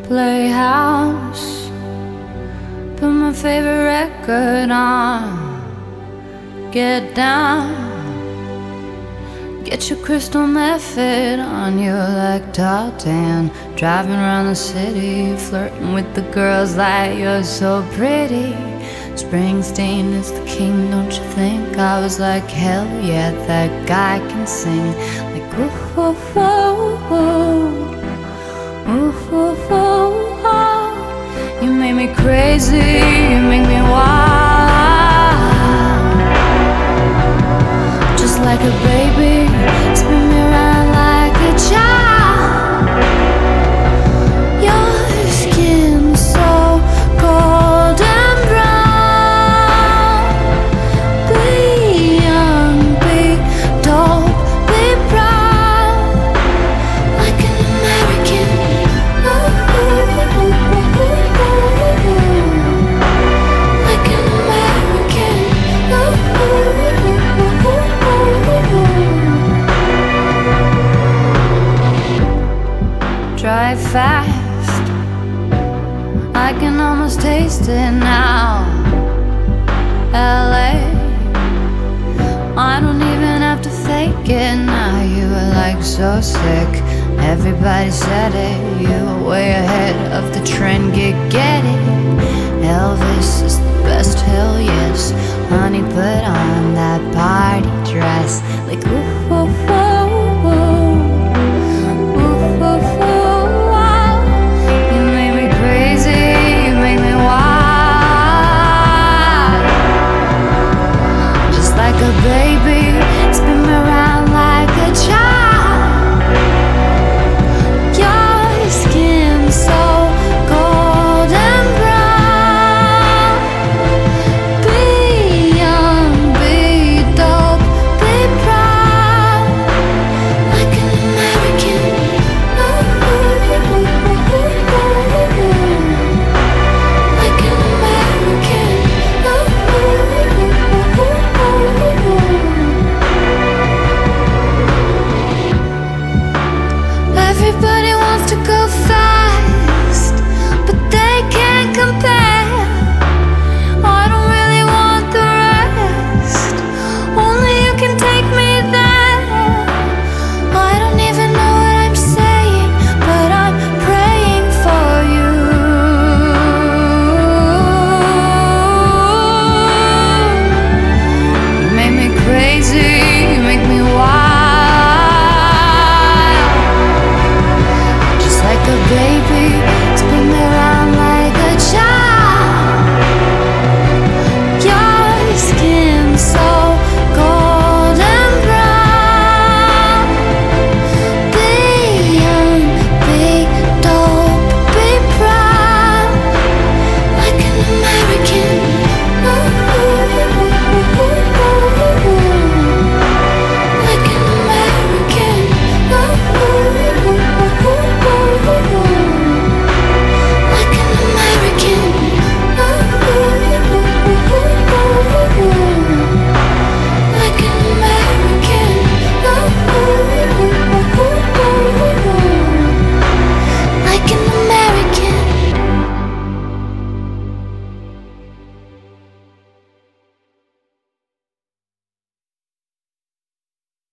Playhouse, put my favorite record on. Get down, get your crystal method on you like Tartan. Driving around the city, flirting with the girls like you're so pretty. Springsteen is the king, don't you think? I was like, hell yeah, that guy can sing. Like, ooh, ooh, ooh, ooh, ooh, ooh, ooh, ooh. You make me crazy, you make me wild. Just like a baby, spin me around like a child. Your skin so golden brown. Be young, be dope, be proud. Like an American. Like an American. Drive fast, I can almost taste it now. LA, I don't even have to fake it now. You were like so sick, everybody said it. You were way ahead of the trend, get it. Elvis is the best, hell yes. Honey, put on that party dress. Like ooh, ooh, ooh, ooh. Ooh, ooh, ooh. Like a baby, spin me around like a child. Your skin so golden brown. Be young, be dope, be proud. Like an American. Like an American. Everybody wants to go fast, but they can't compare. I don't really want the rest, only you can take me there. I don't even know what I'm saying, but I'm praying for you. You make me crazy, you make me wild. Like a baby, spin me around like a child.